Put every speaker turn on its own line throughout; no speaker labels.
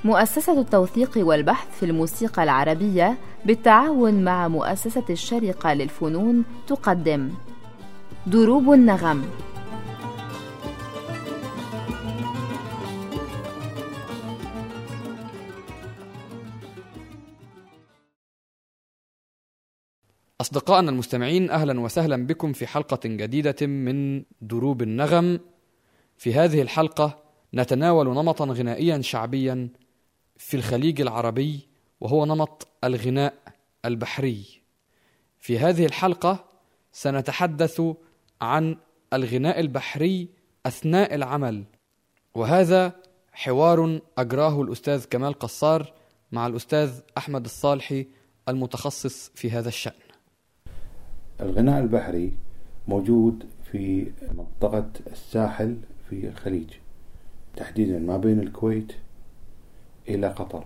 مؤسسة التوثيق والبحث في الموسيقى العربية بالتعاون مع مؤسسة الشرقة للفنون تقدم دروب النغم.
أصدقائنا المستمعين، أهلا وسهلا بكم في حلقة جديدة من دروب النغم. في هذه الحلقة نتناول نمطا غنائيا شعبيا في الخليج العربي، وهو نمط الغناء البحري. في هذه الحلقة سنتحدث عن الغناء البحري أثناء العمل، وهذا حوار أجراه الأستاذ كمال قصار مع الأستاذ أحمد الصالحي المتخصص في هذا الشأن.
الغناء البحري موجود في منطقة الساحل في الخليج، تحديدا ما بين الكويت إلى قطر،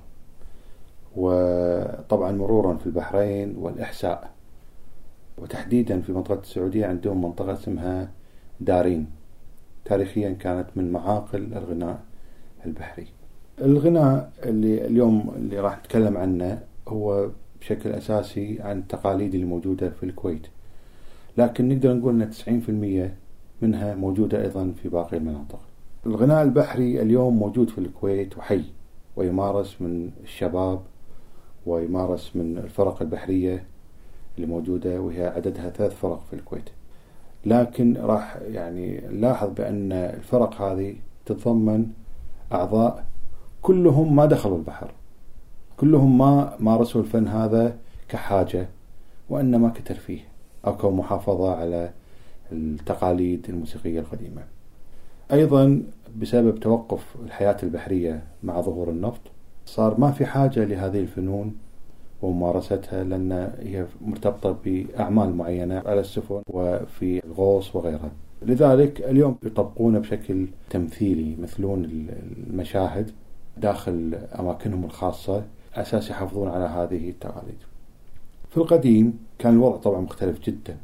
وطبعا مرورا في البحرين والإحساء، وتحديدا في منطقة السعودية عندهم منطقة اسمها دارين، تاريخيا كانت من معاقل الغناء البحري. الغناء اللي اليوم اللي راح نتكلم عنه هو بشكل أساسي عن التقاليد اللي موجودة في الكويت، لكن نقدر نقول أن 90% منها موجودة أيضا في باقي المناطق. الغناء البحري اليوم موجود في الكويت وحي، ويمارس من الشباب ويمارس من الفرق البحرية اللي موجودة، وهي عددها 3 فرق في الكويت. لكن راح نلاحظ بأن الفرق هذه تتضمن أعضاء كلهم ما دخلوا البحر، كلهم ما مارسوا الفن هذا كحاجة، وإنما كترفيه أو كمحافظة على التقاليد الموسيقية القديمة. أيضا بسبب توقف الحياة البحرية مع ظهور النفط صار ما في حاجة لهذه الفنون وممارستها، لأن هي مرتبطة بأعمال معينة على السفن وفي الغوص وغيرها. لذلك اليوم يطبقون بشكل تمثيلي، مثلون المشاهد داخل أماكنهم الخاصة أساس يحافظون على هذه التقاليد. في القديم كان الوضع طبعا مختلف جدا.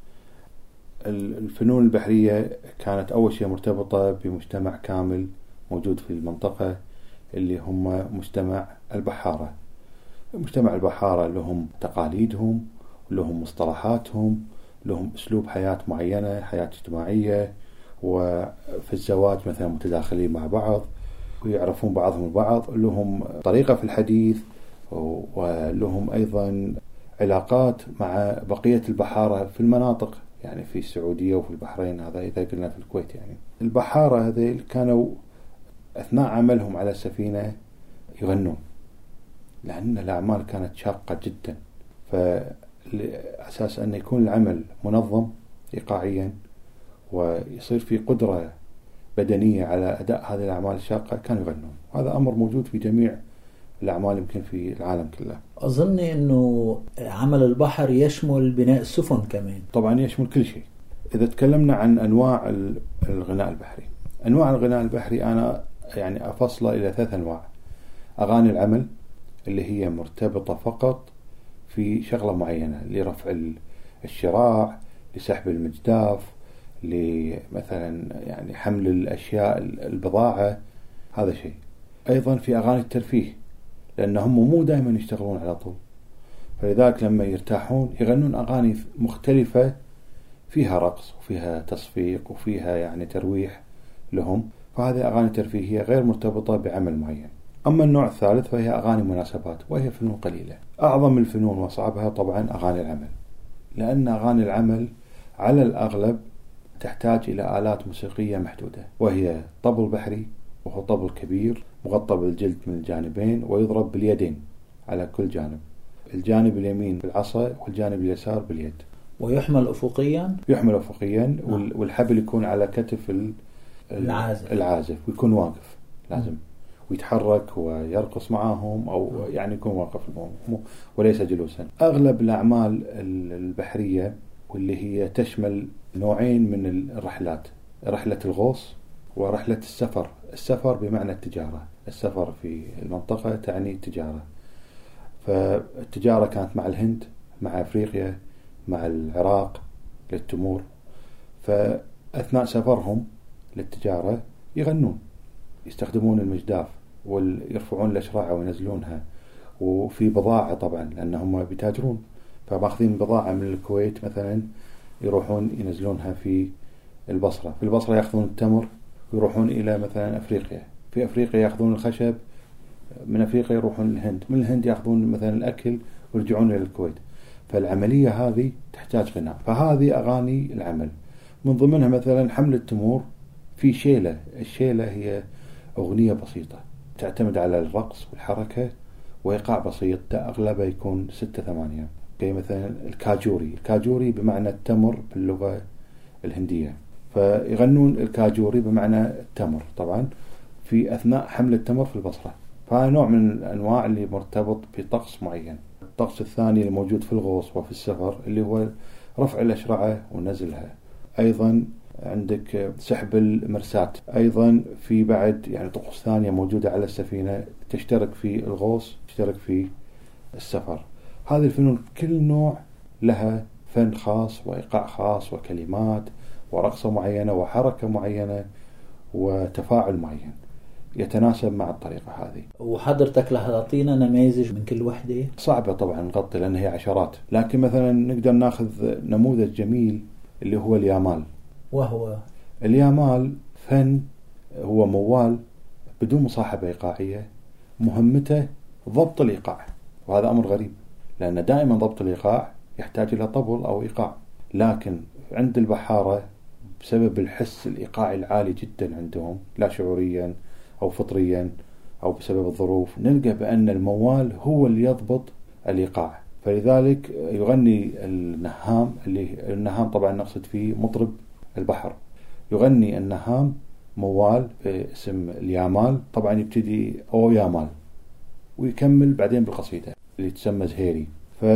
الفنون البحرية كانت أول شيء مرتبطة بمجتمع كامل موجود في المنطقة اللي هم مجتمع البحارة. مجتمع البحارة لهم تقاليدهم، لهم مصطلحاتهم، لهم أسلوب حياة معينة، حياة اجتماعية، وفي الزواج مثلا متداخلين مع بعض ويعرفون بعضهم البعض، لهم طريقة في الحديث، ولهم أيضا علاقات مع بقية البحارة في المناطق، يعني في السعودية وفي البحرين، هذا إذا قلنا في الكويت. يعني البحارة هذيل كانوا أثناء عملهم على السفينة يغنون، لأن الأعمال كانت شاقة جدا، فأساس أن يكون العمل منظم إيقاعيا ويصير في قدرة بدنية على أداء هذه الأعمال الشاقة كانوا يغنون. هذا أمر موجود في جميع الأعمال يمكن في العالم كله.
أظن أنه عمل البحر يشمل بناء السفن كمان.
طبعا يشمل كل شيء. إذا تكلمنا عن أنواع الغناء البحري، أنواع الغناء البحري أنا أفصله إلى 3 أنواع. أغاني العمل اللي هي مرتبطة فقط في شغلة معينة، لرفع الشراع، لسحب المجداف، لمثلا حمل الأشياء البضاعة، هذا شيء. أيضا في أغاني الترفيه، لأنهم مو دائما يشتغلون على طول، فلذلك لما يرتاحون يغنون أغاني مختلفة فيها رقص وفيها تصفيق وفيها ترويح لهم، فهذه أغاني ترفيهية غير مرتبطة بعمل معين. أما النوع الثالث فهي أغاني مناسبات، وهي فنون قليلة. أعظم الفنون وأصعبها طبعا أغاني العمل، لأن أغاني العمل على الأغلب تحتاج إلى آلات موسيقية محدودة، وهي طبل بحري، وهو طبل كبير مغطى بالجلد من الجانبين ويضرب باليدين على كل جانب، الجانب اليمين بالعصا والجانب اليسار باليد،
ويحمل أفقيا.
يحمل أفقيا، والحبل يكون على كتف العازف ويكون واقف لازم، ويتحرك ويرقص معهم، أو يكون واقف وليس جلوسا. أغلب الأعمال البحرية واللي هي تشمل نوعين من الرحلات، رحلة الغوص ورحلة السفر. السفر بمعنى التجارة، السفر في المنطقة تعني التجارة، فالتجارة كانت مع الهند، مع أفريقيا، مع العراق للتمور، فأثناء سفرهم للتجارة يغنون، يستخدمون المجداف ويرفعون الأشرعة وينزلونها، وفي بضاعة طبعا لأنهم بيتاجرون، فماخذين بضاعة من الكويت مثلا يروحون ينزلونها في البصرة. في البصرة يأخذون التمر ويروحون إلى مثلا أفريقيا، في أفريقيا يأخذون الخشب، من أفريقيا يروحون الهند، من الهند يأخذون مثلا الأكل ويرجعون إلى الكويت. فالعملية هذه تحتاج غناء، فهذه أغاني العمل. من ضمنها مثلا حمل التمور في شيلة. الشيلة هي أغنية بسيطة تعتمد على الرقص والحركة وإيقاع بسيط، أغلبه يكون 6-8. مثلا الكاجوري بمعنى التمر باللغة الهندية، فيغنون الكاجوري بمعنى التمر طبعا في أثناء حمل التمر في البصرة. فهذا نوع من الأنواع اللي مرتبط بطقس معين. الطقس الثاني الموجود في الغوص وفي السفر اللي هو رفع الأشرعة ونزلها. أيضا عندك سحب المرساة، أيضا في بعد يعني طقوس ثانية موجودة على السفينة تشترك في الغوص، تشترك في السفر. هذه الفنون كل نوع لها فن خاص وإيقاع خاص وكلمات ورقصة معينة وحركة معينة وتفاعل معين يتناسب مع الطريقة هذه.
وحضرتك لها تعطينا نماذج من كل وحدة؟
صعبة طبعا نغطي لأن هي عشرات، لكن مثلا نقدر ناخذ نموذج جميل اللي هو اليامال.
وهو
اليامال فن هو موال بدون مصاحبة إيقاعية، مهمته ضبط الإيقاع، وهذا أمر غريب لأن دائما ضبط الإيقاع يحتاج إلى طبل أو إيقاع، لكن عند البحارة بسبب الحس الإيقاعي العالي جدا عندهم لا شعوريا أو فطريا أو بسبب الظروف، نلقى بأن الموال هو اللي يضبط الإيقاع. فلذلك يغني النهام طبعا نقصد فيه مطرب البحر، يغني النهام موال باسم اليامال، طبعا يبتدي أو يامال ويكمل بعدين بالقصيدة اللي تسمى زهيري.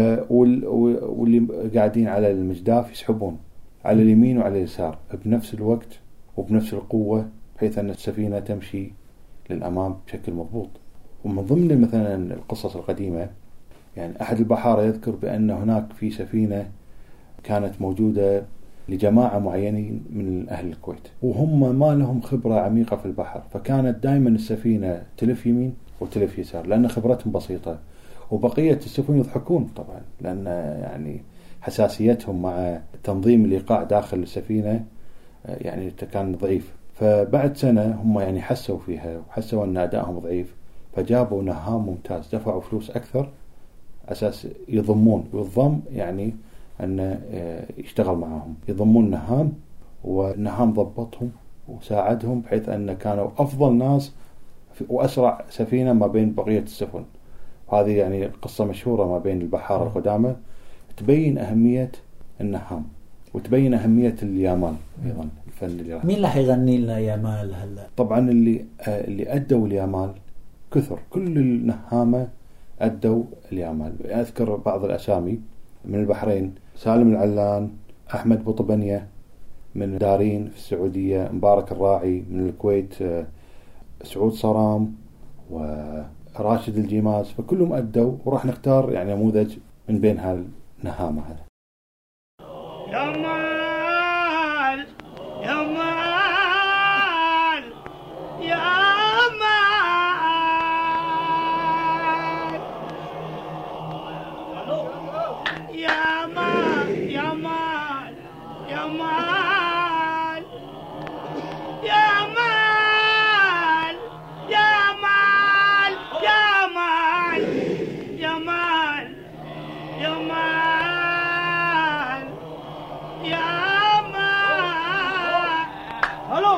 واللي قاعدين على المجداف يسحبون على اليمين وعلى اليسار بنفس الوقت وبنفس القوة بحيث أن السفينة تمشي للأمام بشكل مضبوط. ومن ضمن مثلا القصص القديمة يعني أحد البحارة يذكر بأن هناك في سفينة كانت موجودة لجماعة معينين من أهل الكويت وهم ما لهم خبرة عميقة في البحر، فكانت دائما السفينة تلف يمين وتلف يسار لأن خبرتهم بسيطة، وبقية السفن يضحكون طبعا لأن يعني حساسيتهم مع تنظيم الإيقاع داخل السفينة يعني كان ضعيف. فبعد سنة هم يعني حسوا فيها وحسوا أن أدائهم ضعيف، فجابوا نهام ممتاز، دفعوا فلوس أكثر أساس يضمون، والضم يعني أن يشتغل معهم، يضمون نهام، والنهام ضبطهم وساعدهم بحيث أن كانوا أفضل ناس وأسرع سفينة ما بين بقية السفن. هذه يعني قصة مشهورة ما بين البحارة القدامى تبين أهمية النهام وتبين أهمية اليامال أيضا الفن اللي
مين اللي يغني لنا يامال هلا؟
طبعا اللي أدوا اليامال كثر، كل النهامة أدوا اليامال. أذكر بعض الأسامي من البحرين: سالم العلان، أحمد بوطبنية من دارين في السعودية، مبارك الراعي من الكويت، سعود صرام وراشد الجيماز، فكلهم أدوا. وراح نختار يعني نموذج من بين هالنهامة هذا.
يامال يامال يامال يامال يامال يامال يامال يامال يامال يامال يامال يامال هلو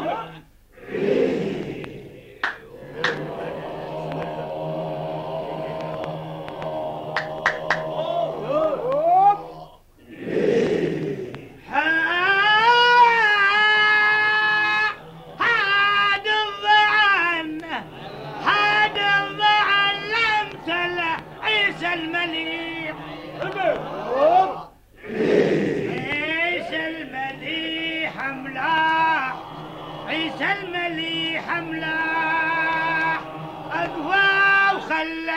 عيسى المليح أملاح أقوى وخلى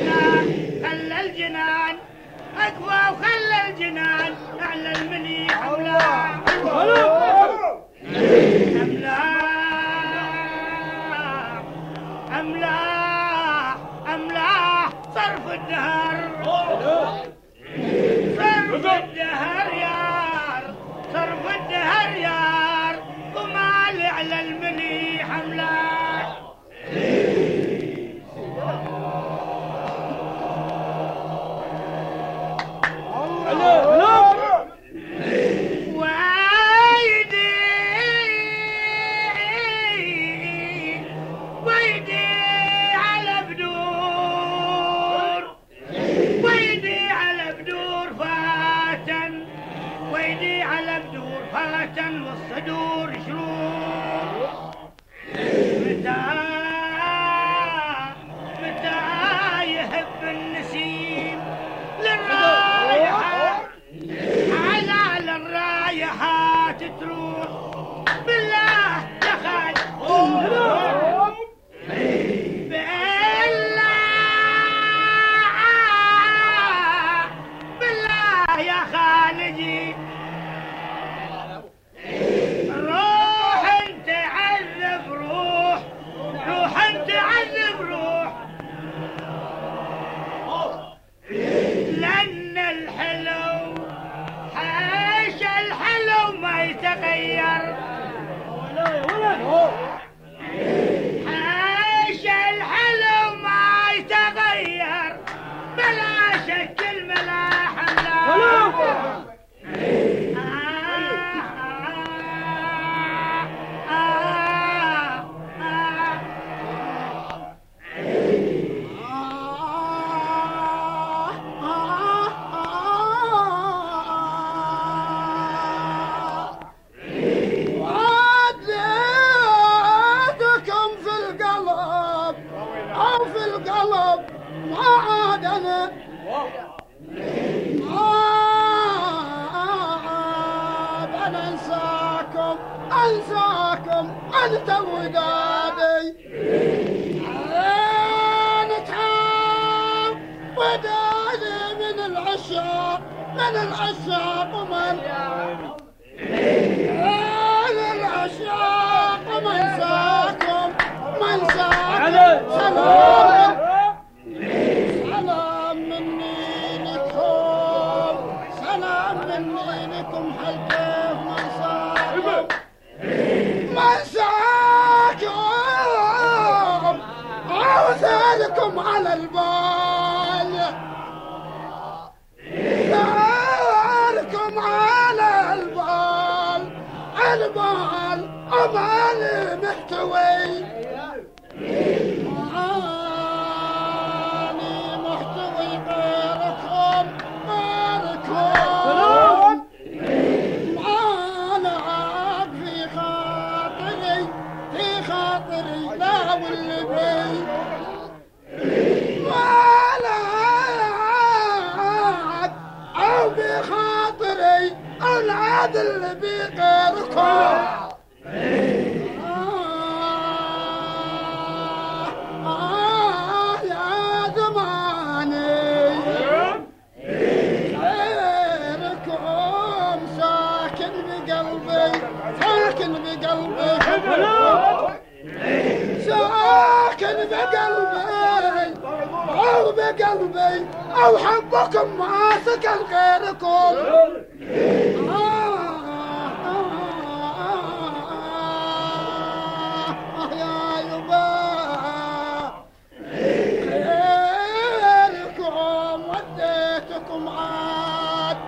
الجنان أقوى وخلى الجنان أعلى المليح أملاح أملاح أملاح حسرة والصدور شروق. متى يهب النسيم للرايحة على الرايحات تروح. بالله يا خالد بالله يا خالدي روح انت عذب روح انت عذب روح. لأن الحلو حاش الحلو ما يتغير. حاش الحلو ما يتغير بلا شك الملاح أنساكم أنت ودادي. نتعب ودادي من العشاق ومن العشاق ومن ساكم سلام مني لكم هل كيف منساكم عوثالكم على البال. ثاركم على البال أمال محتوي. محتوي غيركم في خاطري لا واللي بي ولا عاد أو بخاطري العاد اللي بغيركم. يا زماني غيركم ساكن بقلبي ساكن بقلبي أو حبكم ما سكن غيركم. يا يبا غيركم وديتكم عاد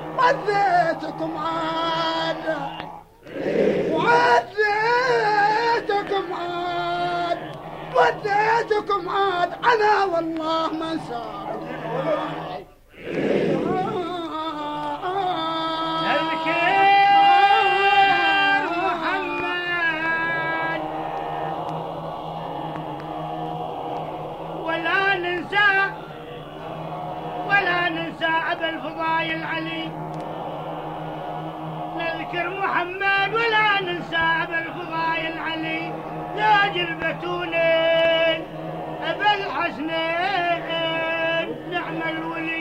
وديتكم عاد أنا والله ما انساكم. الخير محمد ولا ننسى أبا الفضايل علي. نذكر محمد ولا ننسى أبا الفضايل علي. تاج البتولين أبا الحسنين نعم الولي.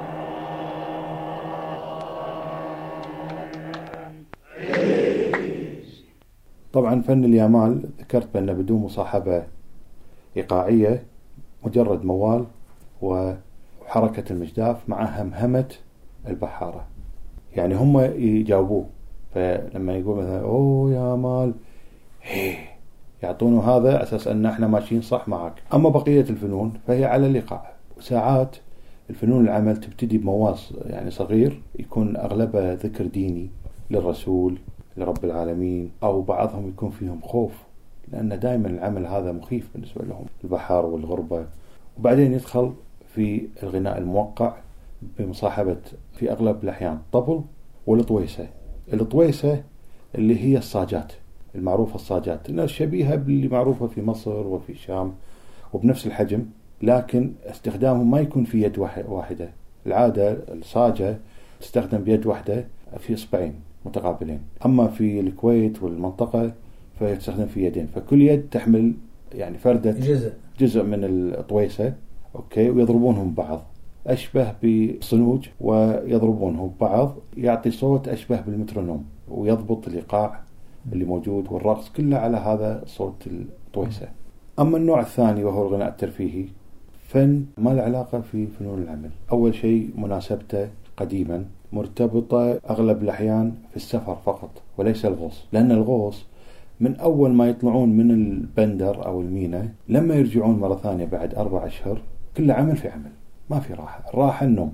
طبعا فن اليمال ذكرت بأنه بدون مصاحبة إيقاعية مجرد موال وحركة المجداف مع همهمة البحارة. يعني هم يجاوبوه، فلما يقول مثلا أوه يا مال يعطونه هذا أساس أن احنا ماشيين صح معك. أما بقية الفنون فهي على الإيقاع. ساعات الفنون العمل تبتدي بمواص يعني صغير يكون أغلبها ذكر ديني للرسول لرب العالمين، أو بعضهم يكون فيهم خوف لأن دائما العمل هذا مخيف بالنسبة لهم، البحر والغربة. وبعدين يدخل في الغناء الموقع بمصاحبة في أغلب الأحيان الطبل والطويسة. الطويسة اللي هي الصاجات المعروفة. الصاجات إنها شبيهة باللي معروفة في مصر وفي الشام وبنفس الحجم، لكن استخدامهم ما يكون في يد واحدة. العادة الصاجة تستخدم بيد واحدة في إصبعين متقابلين، أما في الكويت والمنطقة فيستخدم في يدين، فكل يد تحمل يعني فردة جزء من الطويسة. أوكي، ويضربونهم بعض أشبه بصنوج، ويضربونهم بعض يعطي صوت أشبه بالمترونوم، ويضبط الإيقاع اللي موجود والرقص كله على هذا صوت الطويسة. أما النوع الثاني وهو الغناء الترفيهي، فن ما له علاقة في فنون العمل. أول شيء مناسبته قديما مرتبطة أغلب الأحيان في السفر فقط وليس الغوص، لأن الغوص من أول ما يطلعون من البندر أو الميناء لما يرجعون مرة ثانية بعد 4 أشهر كل عمل في عمل، ما في راحة. الراحة النوم،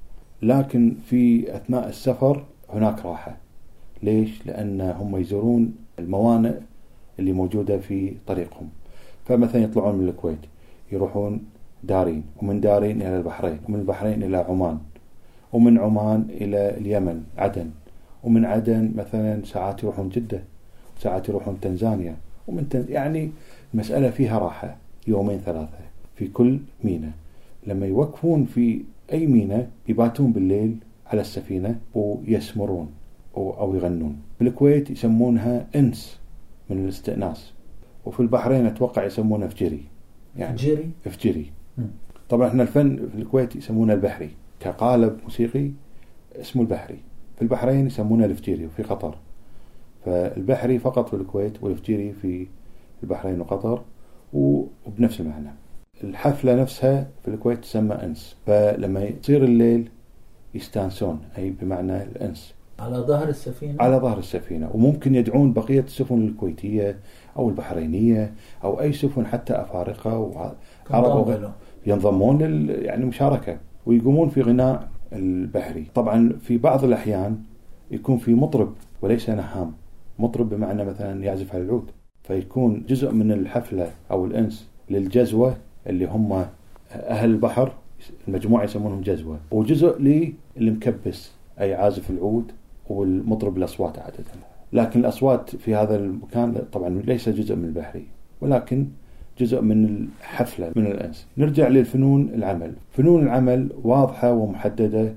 لكن في أثناء السفر هناك راحة. ليش؟ لأن هم يزورون الموانئ اللي موجودة في طريقهم. فمثلا يطلعون من الكويت يروحون دارين، ومن دارين إلى البحرين، ومن البحرين إلى عمان، ومن عمان إلى اليمن عدن، ومن عدن مثلا ساعات يروحون جدة، ساعات يروحون تنزانيا، يعني المسألة فيها راحة 2-3 في كل ميناء. لما يوقفون في أي ميناء يباتون بالليل على السفينة ويسمرون أو يغنون. في الكويت يسمونها إنس من الاستئناس، وفي البحرين أتوقع يسمونها فجري، يعني فجري. طبعا احنا الفن في الكويت يسمونه البحري كقالب موسيقي اسمه البحري، في البحرين يسمونه الفجيري، وفي قطر فالبحري فقط في الكويت، والفجيري في البحرين وقطر، وبنفس المعنى. الحفلة نفسها في الكويت تسمى أنس، فلما يصير الليل يستانسون، أي بمعنى الأنس
على ظهر السفينة،
على ظهر السفينة. وممكن يدعون بقية السفن الكويتية أو البحرينية أو أي سفن حتى أفارقة وعرب ينضمون يعني مشاركة، ويقومون في غناء البحري. طبعا في بعض الأحيان يكون في مطرب وليس نهام، مطرب بمعنى مثلا يعزف على العود، فيكون جزء من الحفلة أو الأنس للجزوة اللي هم أهل البحر، المجموعة يسمونهم جزوة، وجزء للي مكبس أي عازف العود والمطرب الأصوات عادة. لكن الأصوات في هذا المكان طبعا ليس جزء من البحري، ولكن جزء من الحفلة من الأنس. نرجع للفنون العمل. فنون العمل واضحة ومحددة،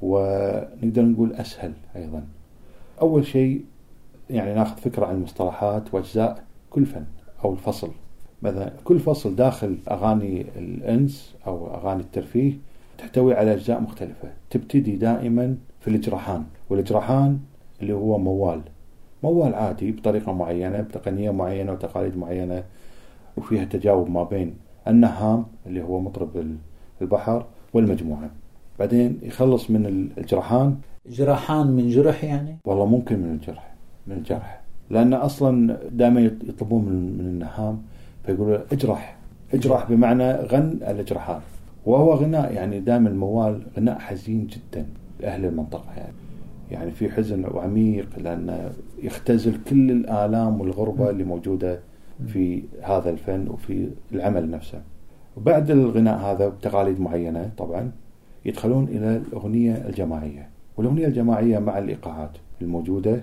ونقدر نقول أسهل أيضا. أول شيء يعني ناخذ فكرة عن المصطلحات وأجزاء كل فن أو الفصل. مثلا كل فصل داخل أغاني الأنس أو أغاني الترفيه تحتوي على أجزاء مختلفة. تبتدي دائما في الإجراحان، والإجراحان اللي هو موال عادي بطريقة معينة بتقنية معينة وتقاليد معينة، وفيها تجاوب ما بين النهام اللي هو مطرب البحر والمجموعة. بعدين يخلص من الجرحان
من جرح، يعني
والله ممكن من الجرح لأن أصلا دائما يطلبون من النهام فيقولوا اجرح بمعنى غن الإجراحان، وهو غناء يعني دائما الموال غناء حزين جدا لأهل المنطقة، يعني في حزن وعميق، لأنه يختزل كل الآلام والغربة اللي موجودة في هذا الفن وفي العمل نفسه. وبعد الغناء هذا بتقاليد معينة طبعا يدخلون إلى الأغنية الجماعية، والأغنية الجماعية مع الإيقاعات الموجودة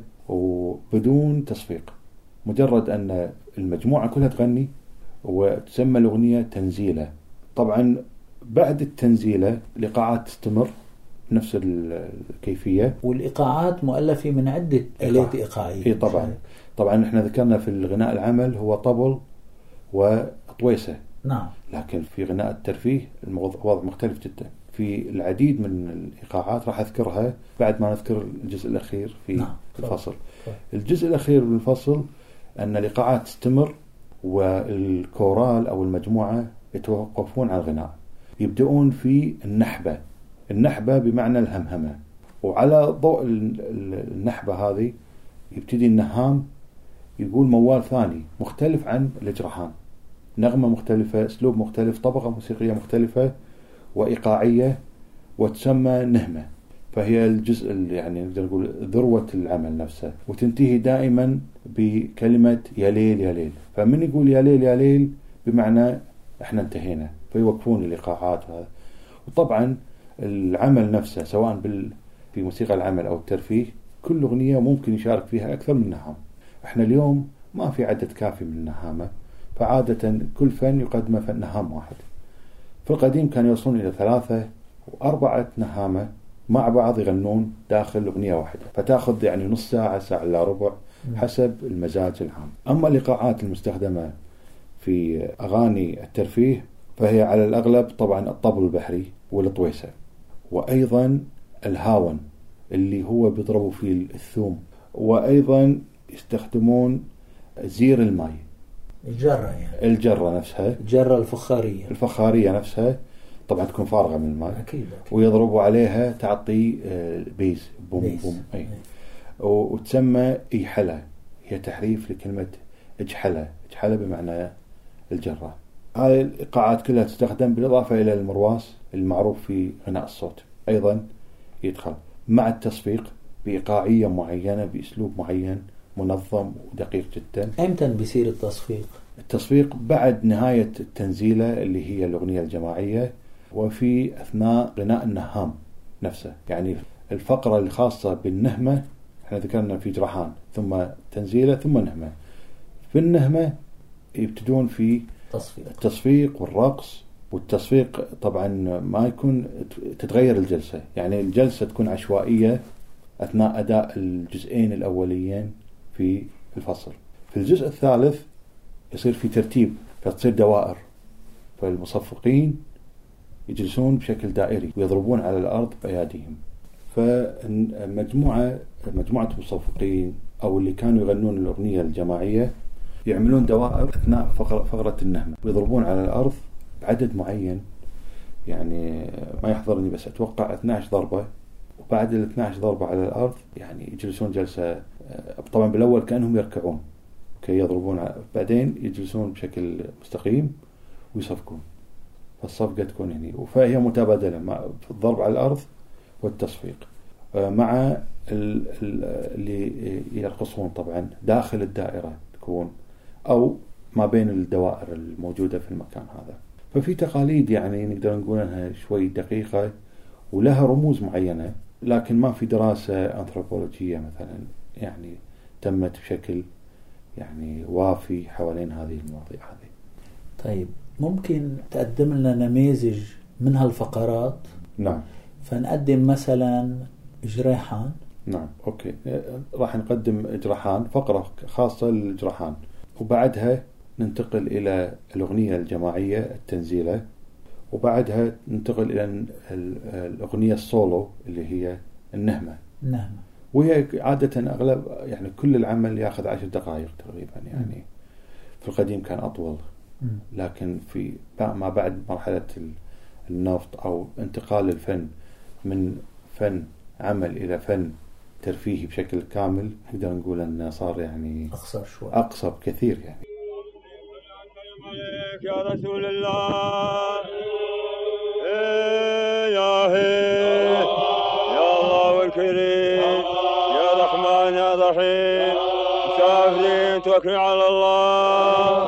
وبدون تصفيق، مجرد أن المجموعة كلها تغني، وتسمى الأغنية تنزيلة. طبعا بعد التنزيلة الإيقاعات تستمر نفس الكيفية،
والإيقاعات مؤلفة من عدة آلات إيقاعية.
طبعا احنا ذكرنا في الغناء العمل هو طبل وطويسة،
نعم.
لكن في غناء الترفيه الوضع مختلف جدا. في العديد من الإيقاعات راح أذكرها بعد ما نذكر الجزء الأخير في الفصل. الجزء الأخير من الفصل أن الإيقاعات تستمر، والكورال أو المجموعة يتوقفون عن الغناء، يبدأون في النحبة بمعنى الهمهمة، وعلى ضوء النحبة هذه يبتدي النهام يقول موال ثاني مختلف عن الإجراحان، نغمة مختلفة، أسلوب مختلف، طبقة موسيقية مختلفة وإيقاعية، وتسمى نهمة. فهي الجزء يعني نقدر نقول ذروة العمل نفسه، وتنتهي دائما بكلمة يا ليل يا ليل. فمن يقول يا ليل يا ليل بمعنى احنا انتهينا، فيوقفون الإيقاعات هذا. وطبعا العمل نفسه سواء في موسيقى العمل أو الترفيه كل أغنية ممكن يشارك فيها أكثر من نغم. إحنا اليوم ما في عدد كافي من النغمة، فعادة كل فن يقدمه فن نغم واحد. في القديم كانوا يوصلون إلى 3 و4 نغمة مع بعض يغنون داخل أغنية واحدة، فتأخذ يعني نص ساعة، ساعة إلا ربع حسب المزاج العام. أما الإيقاعات المستخدمة في أغاني الترفيه فهي على الأغلب طبعا الطبل البحري والطويسة، وأيضا الهاون اللي هو بيضربوا فيه الثوم، وأيضا يستخدمون زير الماء،
الجرة يعني
الجرة نفسها،
الجرة الفخارية
نفسها طبعا تكون فارغة من الماء.
أكيد.
ويضربوا عليها تعطي بيز بوم بوم أي. وتسمى إيحلة، هي تحريف لكلمة إجحلة بمعنى الجرة. هذه الإيقاعات كلها تستخدم بالإضافة إلى المرواس المعروف في غناء الصوت، أيضا يدخل مع التصفيق بإيقاعية معينة بأسلوب معين منظم ودقيق جدا.
أمتى بيصير التصفيق؟
التصفيق بعد نهاية التنزيلة اللي هي الأغنية الجماعية، وفي أثناء غناء النهام نفسه. يعني الفقرة الخاصة بالنهمة احنا ذكرنا في جرحان ثم تنزيلة ثم نهمة. في النهمة يبتدون في التصفيق والرقص. والتصفيق طبعا ما يكون تتغير الجلسة، يعني الجلسة تكون عشوائية أثناء أداء الجزئين الأوليين في الفصل. في الجزء الثالث يصير في ترتيب، فتصير دوائر، فالمصفقين يجلسون بشكل دائري ويضربون على الأرض بأياديهم. فمجموعة مصفقين أو اللي كانوا يغنون الأغنية الجماعية يعملون دوائر أثناء فقرة النهمة ويضربون على الأرض بعدد معين، يعني ما يحضرني بس أتوقع 12 ضربة، وبعد 12 ضربة على الأرض يعني يجلسون جلسة. طبعا بالأول كأنهم يركعون كي يضربون، بعدين يجلسون بشكل مستقيم ويصفقون، فالصفقة تكون هنا. فهي متبادلة مع الضرب على الأرض والتصفيق مع اللي يرقصون طبعا داخل الدائرة تكون أو ما بين الدوائر الموجودة في المكان هذا. ففي تقاليد يعني نقدر نقول أنها شوي دقيقة ولها رموز معينة، لكن ما في دراسة أنثروبولوجية مثلا يعني تمت بشكل يعني وافي حوالين هذه المواضيع هذه.
طيب ممكن تقدم لنا نماذج من هالفقرات؟
نعم.
فنقدم مثلا جريحان.
نعم أوكي، راح نقدم جرحان، فقرة خاصة للجرحان، وبعدها ننتقل إلى الأغنية الجماعية التنزيلة، وبعدها ننتقل إلى الأغنية السولو اللي هي النهمة. وهي عادة أغلب يعني كل العمل يأخذ 10 دقائق تقريبا، يعني في القديم كان أطول، لكن في ما بعد مرحلة النفط أو انتقال الفن من فن عمل إلى فن ترفيهي بشكل كامل، نقدر نقول أنه صار يعني أقصر كثير يعني.
يا رسول الله يا الله الكريم يا رحمن يا رحيم، مسافرين توكل على الله.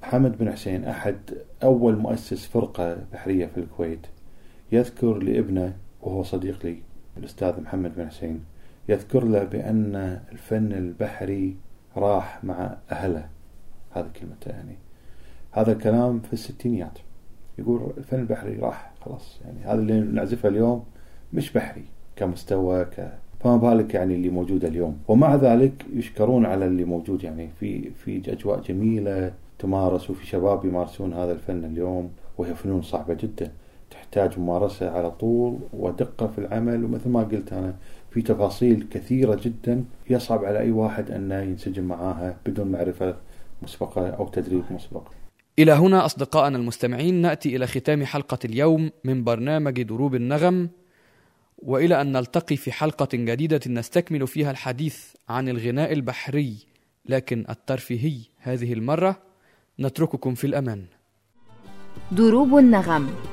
حمد بن حسين أحد أول مؤسس فرقة بحرية في الكويت يذكر لابنه، وهو صديق لي الأستاذ محمد بن حسين، يذكر له بأن الفن البحري راح مع أهله. هذا كلمته يعني، هذا كلام في الستينيات. يقول الفن البحري راح خلاص، يعني هذا اللي نعزفه اليوم مش بحري كمستوى فما بالك يعني اللي موجود اليوم. ومع ذلك يشكرون على اللي موجود، يعني في أجواء جميلة تمارس، وفي شباب يمارسون هذا الفن اليوم، وهي فنون صعبة جدا تحتاج ممارسة على طول ودقة في العمل. ومثل ما قلت أنا في تفاصيل كثيرة جدا يصعب على أي واحد أنه ينسجم معاها بدون معرفة مسبقة أو تدريب مسبق.
إلى هنا أصدقائنا المستمعين نأتي إلى ختام حلقة اليوم من برنامج دروب النغم، وإلى أن نلتقي في حلقة جديدة نستكمل فيها الحديث عن الغناء البحري لكن الترفيهي. هذه المرة نترككم في الأمان.
دروب النغم.